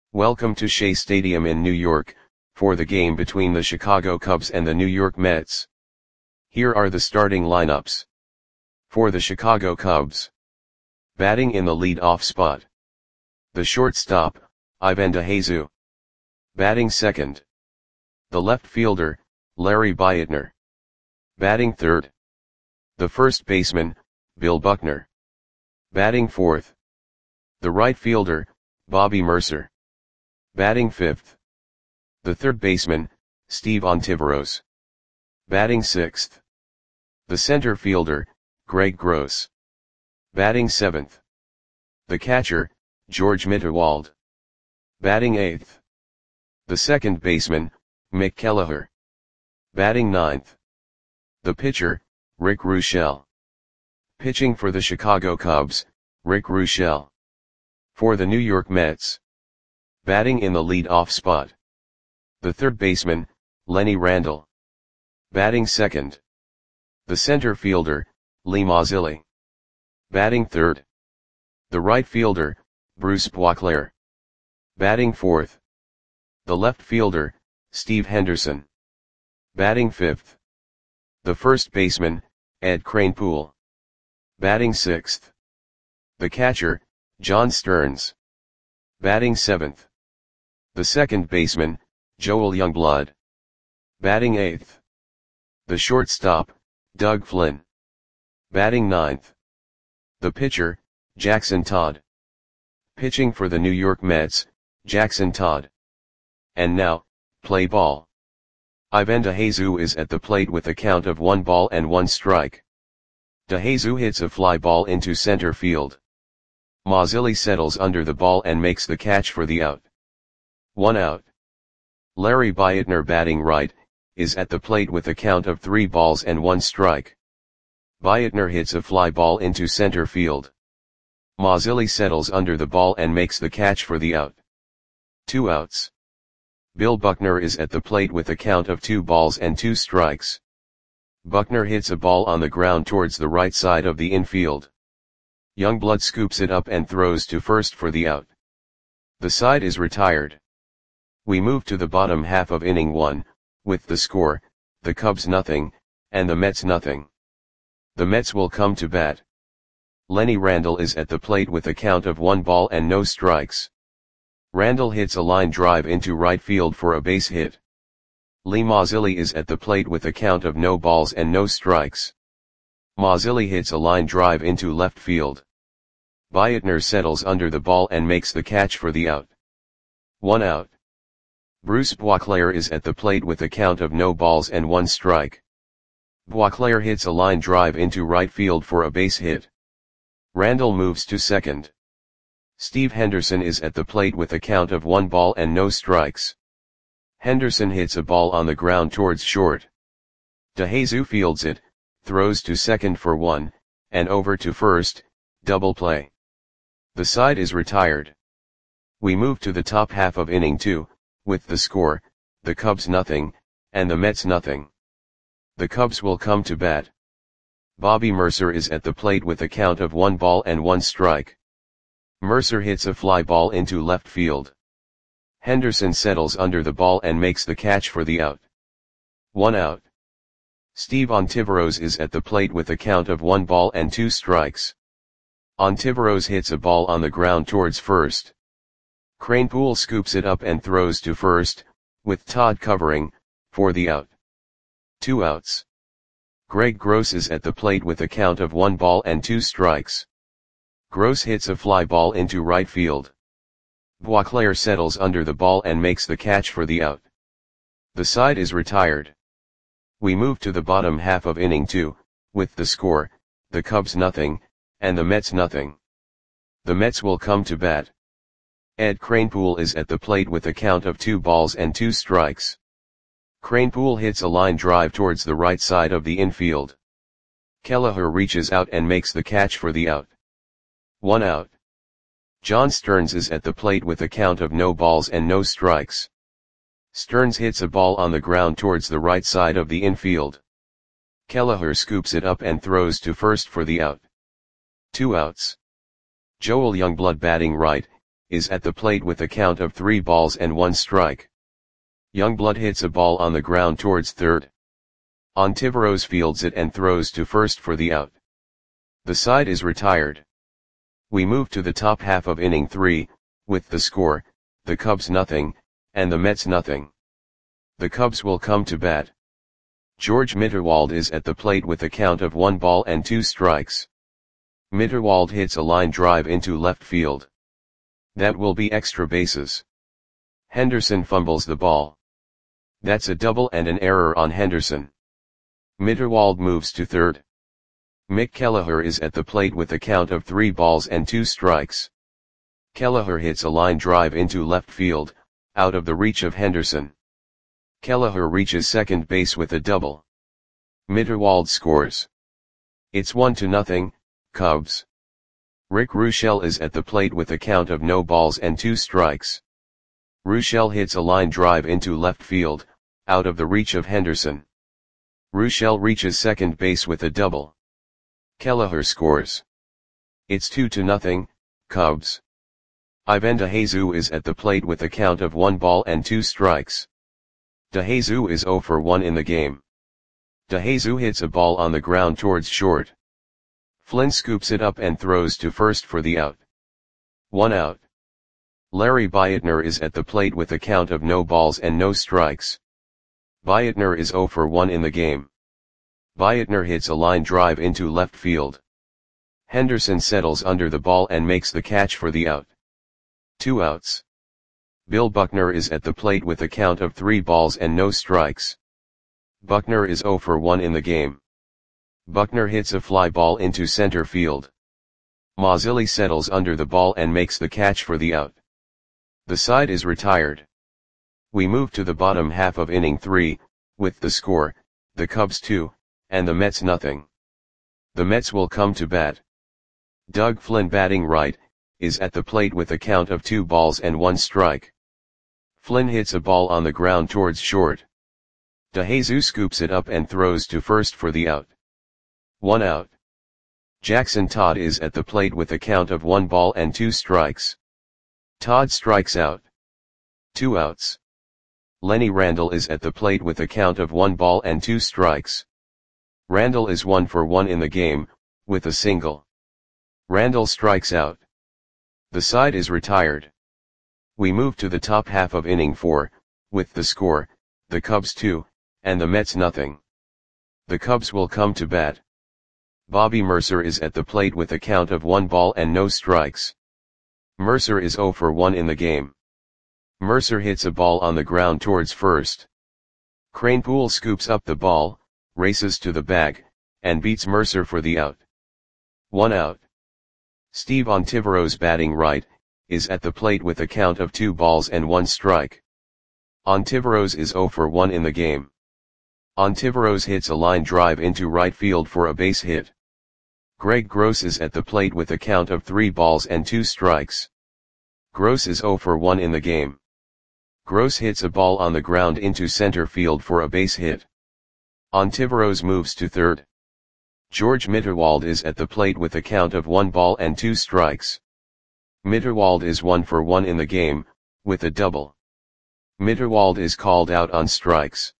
Welcome to Shea Stadium in New York, for the game between the Chicago Cubs and the New York Mets. Here are the starting lineups. For the Chicago Cubs. Batting in the lead-off spot. The shortstop, Ivan DeJesus. Batting second. The left fielder, Larry Boytner. Batting third. The first baseman, Bill Buckner. Batting fourth. The right fielder, Bobby Murcer. Batting fifth. The third baseman, Steve Ontiveros. Batting sixth. The center fielder, Greg Gross. Batting seventh. The catcher, George Mitterwald. Batting eighth. The second baseman, Mick Kelleher. Batting ninth. The pitcher, Rick Reuschel. Pitching for the Chicago Cubs, Rick Reuschel. For the New York Mets. Batting in the lead-off spot. The third baseman, Lenny Randle. Batting second. The center fielder, Lee Mazzilli. Batting third. The right fielder, Bruce Boisclair. Batting fourth. The left fielder, Steve Henderson. Batting fifth. The first baseman, Ed Kranepool. Batting sixth. The catcher, John Stearns. Batting seventh. The second baseman, Joel Youngblood. Batting eighth. The shortstop, Doug Flynn. Batting ninth. The pitcher, Jackson Todd. Pitching for the New York Mets, Jackson Todd. And now, play ball. Ivan DeJesus is at the plate with a count of 1-1 strike. DeJesus hits a fly ball into center field. Mazzilli settles under the ball and makes the catch for the out. 1 out. Larry Boytner, batting right, is at the plate with a count of 3-1 strike. Boytner hits a fly ball into center field. Mazzilli settles under the ball and makes the catch for the out. 2 outs. Bill Buckner is at the plate with a count of 2-2 strikes. Buckner hits a ball on the ground towards the right side of the infield. Youngblood scoops it up and throws to first for the out. The side is retired. We move to the bottom half of inning 1, with the score, the Cubs 0, and the Mets 0. The Mets will come to bat. Lenny Randle is at the plate with a count of 1-0 strikes. Randle hits a line drive into right field for a base hit. Lee Mazzilli is at the plate with a count of 0 strikes. Mazzilli hits a line drive into left field. Boytner settles under the ball and makes the catch for the out. 1 out. Bruce Boisclair is at the plate with a count of 0-1 strike. Boisclair hits a line drive into right field for a base hit. Randle moves to second. Steve Henderson is at the plate with a count of 1-0 strikes. Henderson hits a ball on the ground towards short. DeJesus fields it, throws to second for 1, and over to first, double play. The side is retired. We move to the top half of inning 2, with the score, the Cubs 0, and the Mets 0. The Cubs will come to bat. Bobby Murcer is at the plate with a count of 1-1 strike. Murcer hits a fly ball into left field. Henderson settles under the ball and makes the catch for the out. 1 out. Steve Ontiveros is at the plate with a count of 1-2 strikes. Ontiveros hits a ball on the ground towards first. Kranepool scoops it up and throws to first, with Todd covering, for the out. 2 outs. Greg Gross is at the plate with a count of 1-2 strikes. Gross hits a fly ball into right field. Boisclair settles under the ball and makes the catch for the out. The side is retired. We move to the bottom half of inning 2, with the score, the Cubs 0, and the Mets 0. The Mets will come to bat. Ed Kranepool is at the plate with a count of 2-2 strikes. Kranepool hits a line drive towards the right side of the infield. Kelleher reaches out and makes the catch for the out. 1 out. John Stearns is at the plate with a count of 0 strikes. Stearns hits a ball on the ground towards the right side of the infield. Kelleher scoops it up and throws to first for the out. 2 outs. Joel Youngblood, batting right, is at the plate with a count of 3 balls and 1 strike. Youngblood hits a ball on the ground towards third. Ontiveros fields it and throws to first for the out. The side is retired. We move to the top half of inning 3, with the score, the Cubs nothing, and the Mets nothing. The Cubs will come to bat. George Mitterwald is at the plate with a count of 1 ball and 2 strikes. Mitterwald hits a line drive into left field. That will be extra bases. Henderson fumbles the ball. That's a double and an error on Henderson. Mitterwald moves to third. Mick Kelleher is at the plate with a count of 3 balls and 2 strikes. Kelleher hits a line drive into left field, out of the reach of Henderson. Kelleher reaches second base with a double. Mitterwald scores. It's 1-0, Cubs. Rick Ruschel is at the plate with a count of no balls and 2 strikes. Ruschel hits a line drive into left field, out of the reach of Henderson. Ruschel reaches second base with a double. Kelleher scores. It's 2-0, Cubs. Ivan DeJesus is at the plate with a count of 1 ball and 2 strikes. DeJesus is 0 for 1 in the game. DeJesus hits a ball on the ground towards short. Flynn scoops it up and throws to first for the out. 1 out. Larry Beitner is at the plate with a count of no balls and no strikes. Beitner is 0 for 1 in the game. Beitner hits a line drive into left field. Henderson settles under the ball and makes the catch for the out. 2 outs. Bill Buckner is at the plate with a count of 3 balls and no strikes. Buckner is 0 for 1 in the game. Buckner hits a fly ball into center field. Mazzilli settles under the ball and makes the catch for the out. The side is retired. We move to the bottom half of inning 3, with the score, the Cubs 2, and the Mets nothing. The Mets will come to bat. Doug Flynn, batting right, is at the plate with a count of 2 balls and 1 strike. Flynn hits a ball on the ground towards short. DeJesus scoops it up and throws to first for the out. 1 out. Jackson Todd is at the plate with a count of 1 ball and 2 strikes. Todd strikes out. 2 outs. Lenny Randle is at the plate with a count of 1 ball and 2 strikes. Randle is 1 for 1 in the game, with a single. Randle strikes out. The side is retired. We move to the top half of inning 4, with the score, the Cubs 2, and the Mets nothing. The Cubs will come to bat. Bobby Mercer is at the plate with a count of 1 ball and no strikes. Mercer is 0 for 1 in the game. Mercer hits a ball on the ground towards first. Kranepool scoops up the ball, races to the bag, and beats Mercer for the out. 1 out. Steve Ontiveros, batting right, is at the plate with a count of 2 balls and 1 strike. Ontiveros is 0 for 1 in the game. Ontiveros hits a line drive into right field for a base hit. Greg Gross is at the plate with a count of 3 balls and 2 strikes. Gross is 0 for 1 in the game. Gross hits a ball on the ground into center field for a base hit. Ontiveros moves to third. George Mitterwald is at the plate with a count of 1 ball and 2 strikes. Mitterwald is 1 for 1 in the game, with a double. Mitterwald is called out on strikes.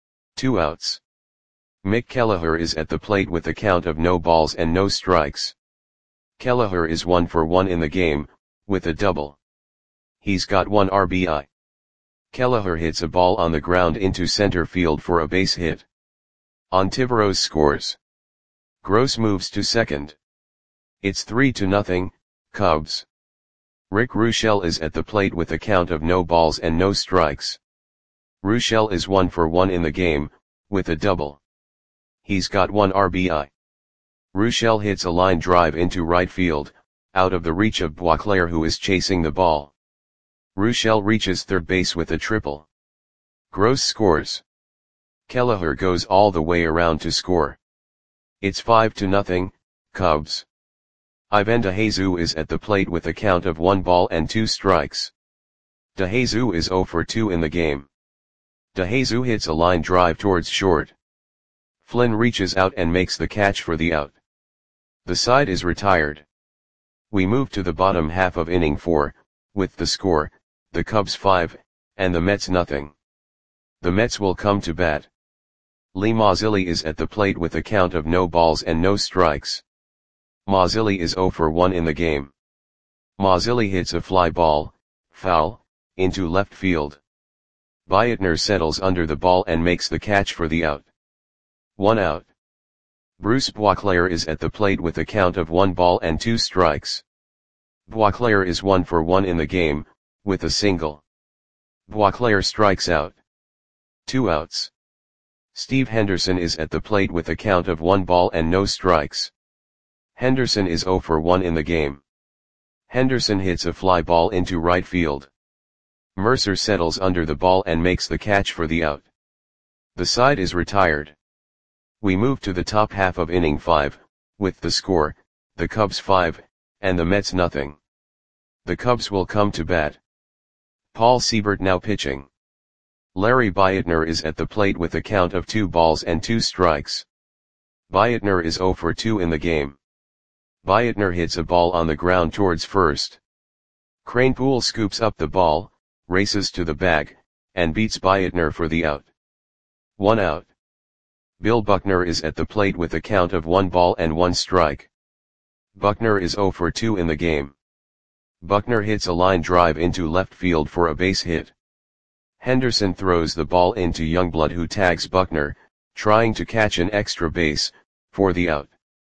2 outs. Mick Kelleher is at the plate with a count of no balls and no strikes. Kelleher is 1 for 1 in the game, with a double. He's got 1 RBI. Kelleher hits a ball on the ground into center field for a base hit. Ontiveros scores. Gross moves to second. It's 3-0, Cubs. Rick Ruschel is at the plate with a count of no balls and no strikes. Ruschel is 1 for 1 in the game, with a double. He's got 1 RBI. Ruschel hits a line drive into right field, out of the reach of Boisclair, who is chasing the ball. Ruschel reaches third base with a triple. Gross scores. Kelleher goes all the way around to score. It's 5-0, Cubs. Ivan DeJesus is at the plate with a count of 1 ball and 2 strikes. DeJesus is 0 for 2 in the game. DeJesus hits a line drive towards short. Flynn reaches out and makes the catch for the out. The side is retired. We move to the bottom half of inning 4, with the score, the Cubs 5, and the Mets nothing. The Mets will come to bat. Lee Mazzilli is at the plate with a count of no balls and no strikes. Mazzilli is 0 for 1 in the game. Mazzilli hits a fly ball, foul, into left field. Beitner settles under the ball and makes the catch for the out. 1 out. Bruce Boisclair is at the plate with a count of 1 ball and 2 strikes. Boisclair is 1 for 1 in the game, with a single. Boisclair strikes out. 2 outs. Steve Henderson is at the plate with a count of 1 ball and no strikes. Henderson is 0 for 1 in the game. Henderson hits a fly ball into right field. Mercer settles under the ball and makes the catch for the out. The side is retired. We move to the top half of inning 5, with the score, the Cubs 5, and the Mets nothing. The Cubs will come to bat. Paul Siebert now pitching. Larry Beitner is at the plate with a count of 2 balls and 2 strikes. Beitner is 0 for 2 in the game. Beitner hits a ball on the ground towards first. Kranepool scoops up the ball, races to the bag, and beats Beitner for the out. 1 out. Bill Buckner is at the plate with a count of 1 ball and 1 strike. Buckner is 0 for 2 in the game. Buckner hits a line drive into left field for a base hit. Henderson throws the ball into Youngblood, who tags Buckner, trying to catch an extra base, for the out.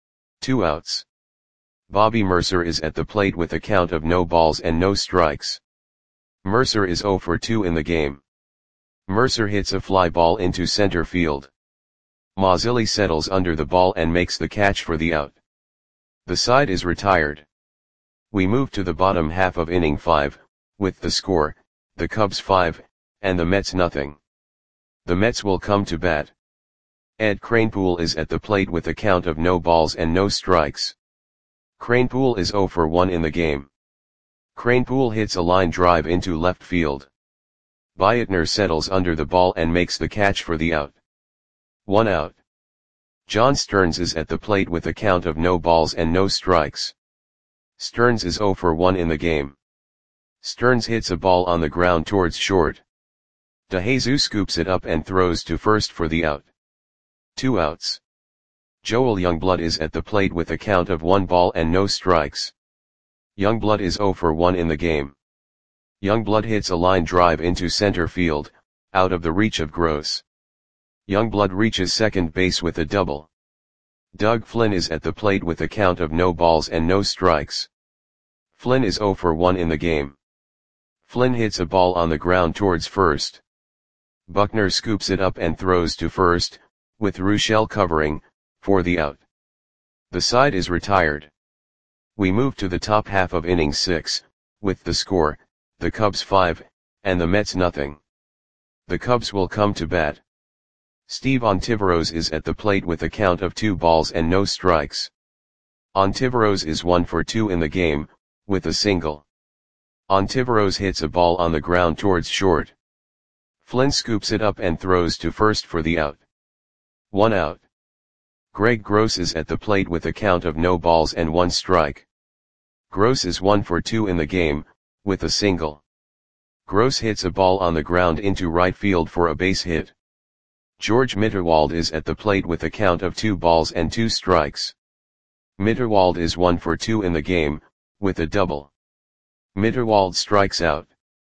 2 outs. Bobby Mercer is at the plate with a count of no balls and no strikes. Mercer is 0 for 2 in the game. Mercer hits a fly ball into center field. Mazzilli settles under the ball and makes the catch for the out. The side is retired. We move to the bottom half of inning 5, with the score, the Cubs 5, and the Mets nothing. The Mets will come to bat. Ed Kranepool is at the plate with a count of no balls and no strikes. Kranepool is 0 for 1 in the game. Kranepool hits a line drive into left field. Beitner settles under the ball and makes the catch for the out. 1 out. John Stearns is at the plate with a count of no balls and no strikes. Stearns is 0 for 1 in the game. Stearns hits a ball on the ground towards short. DeJesus scoops it up and throws to first for the out. 2 outs. Joel Youngblood is at the plate with a count of 1 ball and no strikes. Youngblood is 0 for 1 in the game. Youngblood hits a line drive into center field, out of the reach of Gross. Youngblood reaches second base with a double. Doug Flynn is at the plate with a count of no balls and no strikes. Flynn is 0 for 1 in the game. Flynn hits a ball on the ground towards first. Buckner scoops it up and throws to first, with Ruschel covering, for the out. The side is retired. We move to the top half of inning 6, with the score, the Cubs 5, and the Mets nothing. The Cubs will come to bat. Steve Ontiveros is at the plate with a count of 2 balls and no strikes. Ontiveros is 1 for 2 in the game, with a single. Ontiveros hits a ball on the ground towards short. Flynn scoops it up and throws to first for the out. 1 out. Greg Gross is at the plate with a count of no balls and 1 strike. Gross is 1 for 2 in the game, with a single. Gross hits a ball on the ground into right field for a base hit. George Mitterwald is at the plate with a count of 2 balls and 2 strikes. Mitterwald is 1 for 2 in the game, with a double. Mitterwald strikes out.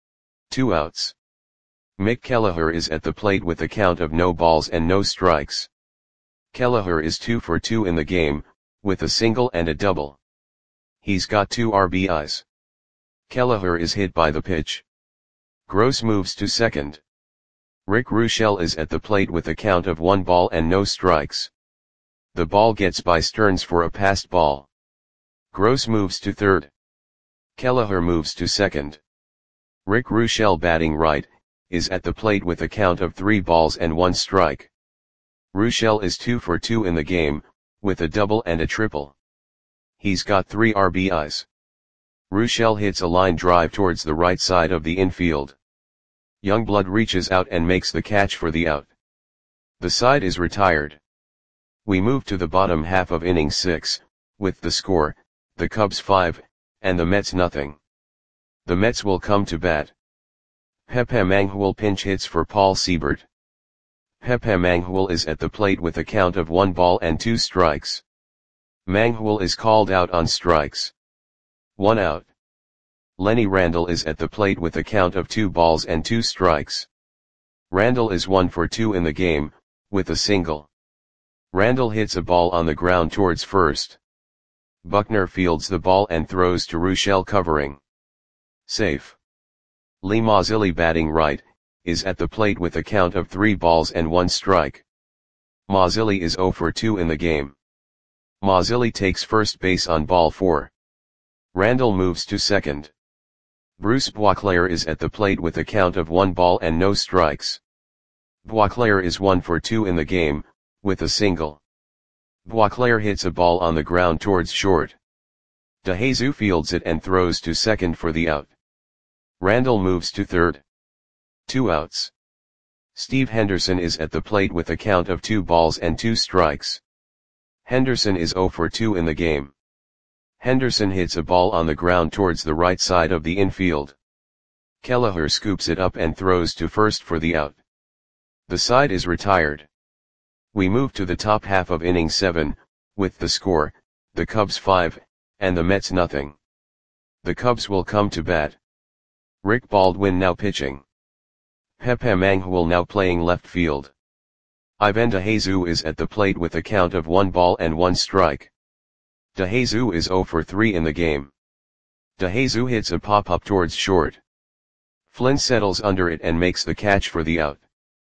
2 outs. Mick Kelleher is at the plate with a count of no balls and no strikes. Kelleher is 2 for 2 in the game, with a single and a double. He's got 2 RBIs. Kelleher is hit by the pitch. Gross moves to second. Rick Ruschel is at the plate with a count of 1 ball and no strikes. The ball gets by Stearns for a passed ball. Gross moves to third. Kelleher moves to second. Rick Ruschel, batting right, is at the plate with a count of 3 balls and 1 strike. Ruschel is 2 for 2 in the game, with a double and a triple. He's got 3 RBIs. Ruschel hits a line drive towards the right side of the infield. Youngblood reaches out and makes the catch for the out. The side is retired. We move to the bottom half of inning 6, with the score, the Cubs 5, and the Mets nothing. The Mets will come to bat. Pepe Mangual pinch hits for Paul Siebert. Pepe Mangual is at the plate with a count of 1 ball and 2 strikes. Mangual is called out on strikes. 1 out. Lenny Randle is at the plate with a count of 2 balls and 2 strikes. Randle is 1 for 2 in the game, with a single. Randle hits a ball on the ground towards first. Buckner fields the ball and throws to Ruschel covering. Safe. Lee Mazzilli batting right, is at the plate with a count of 3 balls and 1 strike. Mazzilli is 0 for 2 in the game. Mazzilli takes first base on ball 4. Randle moves to second. Bruce Boisclair is at the plate with a count of 1 ball and no strikes. Boisclair is 1 for 2 in the game, with a single. Boisclair hits a ball on the ground towards short. DeJesus fields it and throws to second for the out. Randle moves to third. 2 outs. Steve Henderson is at the plate with a count of 2 balls and 2 strikes. Henderson is 0 for 2 in the game. Henderson hits a ball on the ground towards the right side of the infield. Kelleher scoops it up and throws to first for the out. The side is retired. We move to the top half of inning 7, with the score, the Cubs 5, and the Mets nothing. The Cubs will come to bat. Rick Baldwin now pitching. Pepe Mangual now playing left field. Ivan DeJesus is at the plate with a count of 1 ball and 1 strike. DeJesus is 0 for 3 in the game. DeJesus hits a pop-up towards short. Flynn settles under it and makes the catch for the out.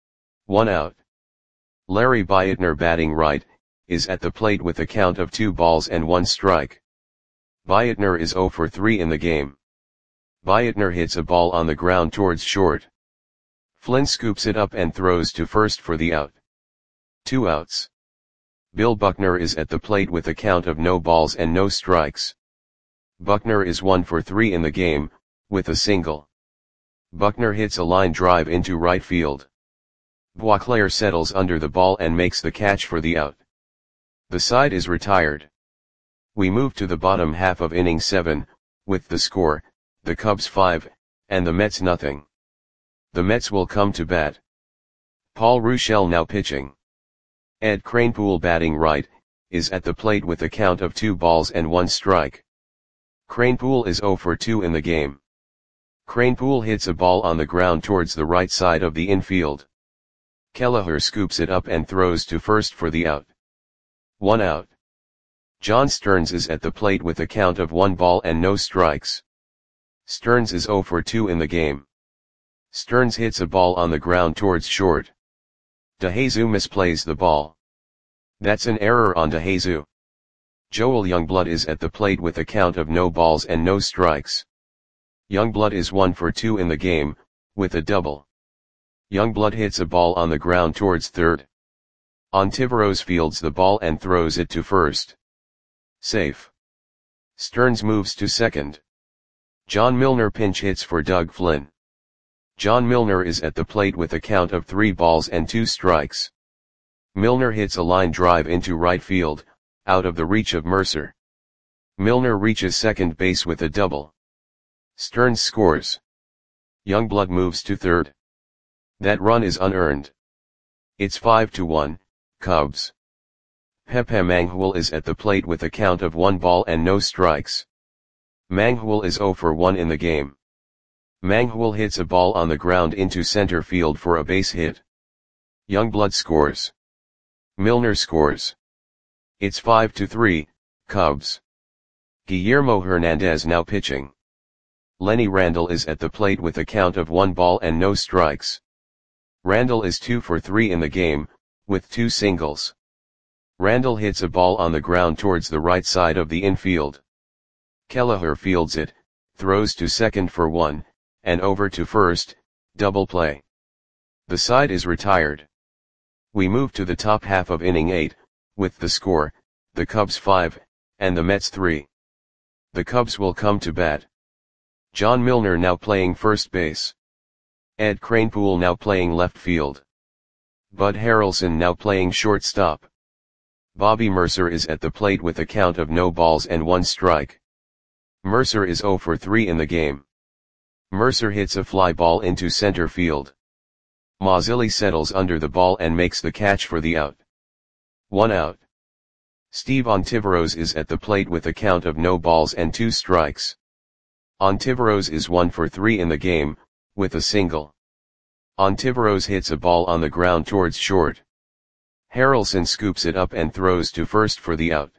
1 out. Larry Beitner batting right, is at the plate with a count of 2 balls and 1 strike. Beitner is 0 for 3 in the game. Beitner hits a ball on the ground towards short. Flynn scoops it up and throws to first for the out. 2 outs. Bill Buckner is at the plate with a count of no balls and no strikes. Buckner is 1 for 3 in the game, with a single. Buckner hits a line drive into right field. Boisclair settles under the ball and makes the catch for the out. The side is retired. We move to the bottom half of inning 7, with the score, the Cubs 5, and the Mets nothing. The Mets will come to bat. Paul Ruschel now pitching. Ed Kranepool batting right, is at the plate with a count of 2 balls and 1 strike. Kranepool is 0 for 2 in the game. Kranepool hits a ball on the ground towards the right side of the infield. Kelleher scoops it up and throws to first for the out. 1 out. John Stearns is at the plate with a count of 1 ball and no strikes. Stearns is 0 for 2 in the game. Stearns hits a ball on the ground towards short. DeJesus misplays the ball. That's an error on DeJesus. Joel Youngblood is at the plate with a count of no balls and no strikes. Youngblood is 1 for 2 in the game, with a double. Youngblood hits a ball on the ground towards third. Ontiveros fields the ball and throws it to first. Safe. Stearns moves to second. John Milner pinch hits for Doug Flynn. John Milner is at the plate with a count of 3 balls and 2 strikes. Milner hits a line drive into right field, out of the reach of Mercer. Milner reaches second base with a double. Stearns scores. Youngblood moves to third. That run is unearned. It's 5-1, Cubs. Pepe Mangual is at the plate with a count of 1 ball and no strikes. Mangual is 0 for 1 in the game. Mangual hits a ball on the ground into center field for a base hit. Youngblood scores. Milner scores. It's 5-3, Cubs. Guillermo Hernandez now pitching. Lenny Randle is at the plate with a count of 1 ball and no strikes. Randle is 2 for 3 in the game, with 2 singles. Randle hits a ball on the ground towards the right side of the infield. Kelleher fields it, throws to second for 1, and over to first, double play. The side is retired. We move to the top half of inning 8, with the score, the Cubs 5, and the Mets 3. The Cubs will come to bat. John Milner now playing first base. Ed Kranepool now playing left field. Bud Harrelson now playing shortstop. Bobby Mercer is at the plate with a count of no balls and 1 strike. Mercer is 0 for 3 in the game. Mercer hits a fly ball into center field. Mazzilli settles under the ball and makes the catch for the out. 1 out. Steve Ontiveros is at the plate with a count of no balls and 2 strikes. Ontiveros is 1 for 3 in the game, with a single. Ontiveros hits a ball on the ground towards short. Harrelson scoops it up and throws to first for the out.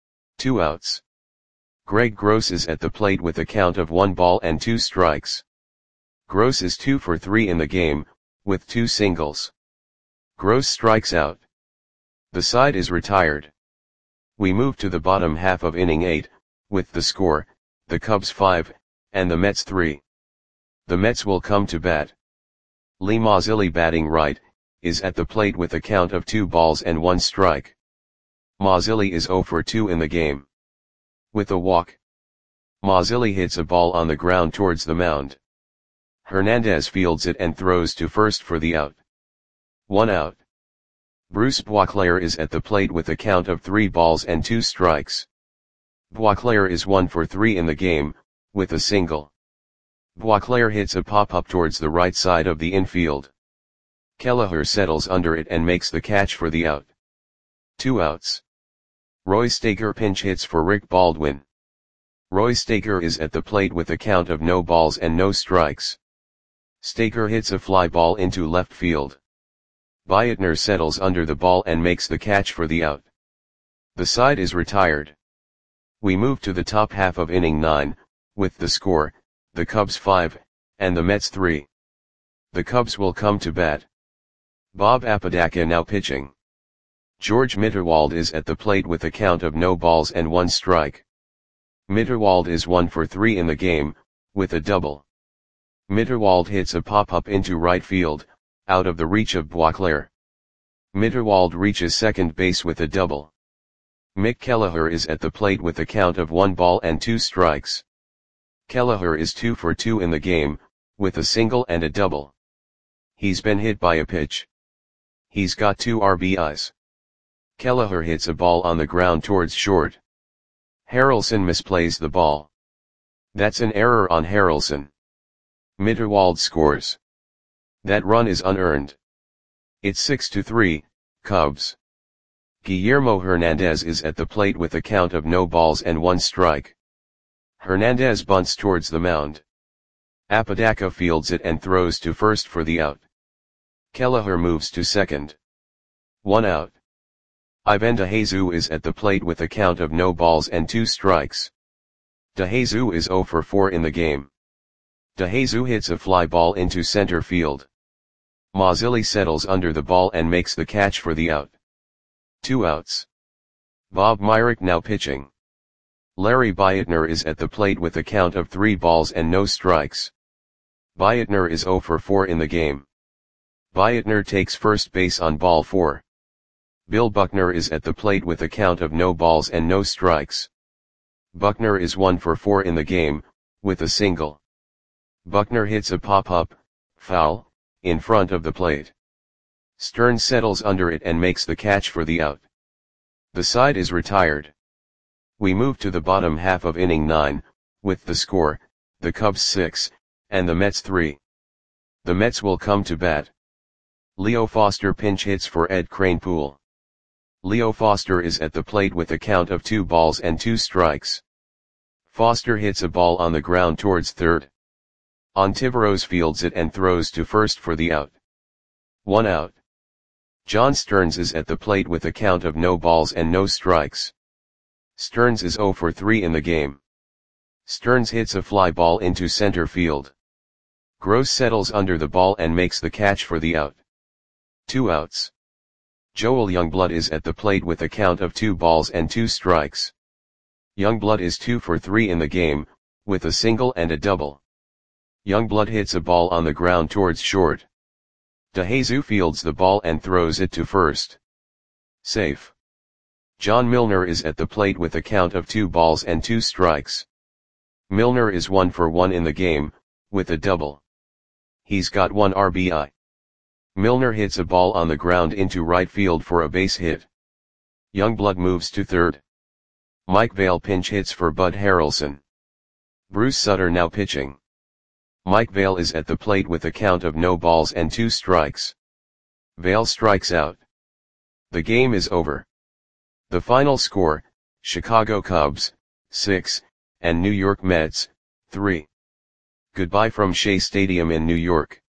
2 outs. Greg Gross is at the plate with a count of 1 ball and 2 strikes. Gross is 2 for 3 in the game, with 2 singles. Gross strikes out. The side is retired. We move to the bottom half of inning 8, with the score, the Cubs 5, and the Mets 3. The Mets will come to bat. Lee Mazzilli, batting right, is at the plate with a count of 2 balls and 1 strike. Mazzilli is 0 for 2 in the game. With a walk, Mazzilli hits a ball on the ground towards the mound. Hernandez fields it and throws to first for the out. 1 out. Bruce Boisclair is at the plate with a count of 3 balls and 2 strikes. Boisclair is 1 for 3 in the game, with a single. Boisclair hits a pop-up towards the right side of the infield. Kelleher settles under it and makes the catch for the out. 2 outs. Roy Staker pinch hits for Rick Baldwin. Roy Staker is at the plate with a count of no balls and no strikes. Staker hits a fly ball into left field. Beitner settles under the ball and makes the catch for the out. The side is retired. We move to the top half of inning 9, with the score, the Cubs 5, and the Mets 3. The Cubs will come to bat. Bob Apodaca now pitching. George Mitterwald is at the plate with a count of no balls and 1 strike. Mitterwald is 1 for 3 in the game, with a double. Mitterwald hits a pop-up into right field, out of the reach of Boisclair. Mitterwald reaches second base with a double. Mick Kelleher is at the plate with a count of 1 ball and 2 strikes. Kelleher is 2 for 2 in the game, with a single and a double. He's been hit by a pitch. He's got 2 RBIs. Kelleher hits a ball on the ground towards short. Harrelson misplays the ball. That's an error on Harrelson. Mitterwald scores. That run is unearned. It's 6-3, Cubs. Guillermo Hernandez is at the plate with a count of no balls and 1 strike. Hernandez bunts towards the mound. Apodaca fields it and throws to first for the out. Kelleher moves to second. 1 out. Ivan DeJesus is at the plate with a count of no balls and 2 strikes. DeJesus is 0 for 4 in the game. DeJesus hits a fly ball into center field. Mazzilli settles under the ball and makes the catch for the out. 2 outs. Bob Myrick now pitching. Larry Beitner is at the plate with a count of 3 balls and no strikes. Beitner is 0 for 4 in the game. Beitner takes first base on ball 4. Bill Buckner is at the plate with a count of no balls and no strikes. Buckner is 1 for 4 in the game, with a single. Buckner hits a pop-up, foul, in front of the plate. Stearns settles under it and makes the catch for the out. The side is retired. We move to the bottom half of inning 9, with the score, the Cubs 6, and the Mets 3. The Mets will come to bat. Leo Foster pinch hits for Ed Kranepool. Leo Foster is at the plate with a count of 2 balls and 2 strikes. Foster hits a ball on the ground towards third. Ontiveros fields it and throws to first for the out. 1 out. John Stearns is at the plate with a count of no balls and no strikes. Stearns is 0 for 3 in the game. Stearns hits a fly ball into center field. Gross settles under the ball and makes the catch for the out. 2 outs. Joel Youngblood is at the plate with a count of 2 balls and 2 strikes. Youngblood is 2 for 3 in the game, with a single and a double. Youngblood hits a ball on the ground towards short. DeJesus fields the ball and throws it to first. Safe. John Milner is at the plate with a count of 2 balls and 2 strikes. Milner is 1 for 1 in the game, with a double. He's got 1 RBI. Milner hits a ball on the ground into right field for a base hit. Youngblood moves to third. Mike Vail pinch hits for Bud Harrelson. Bruce Sutter now pitching. Mike Vail is at the plate with a count of no balls and 2 strikes. Vail strikes out. The game is over. The final score, Chicago Cubs, 6, and New York Mets, 3. Goodbye from Shea Stadium in New York.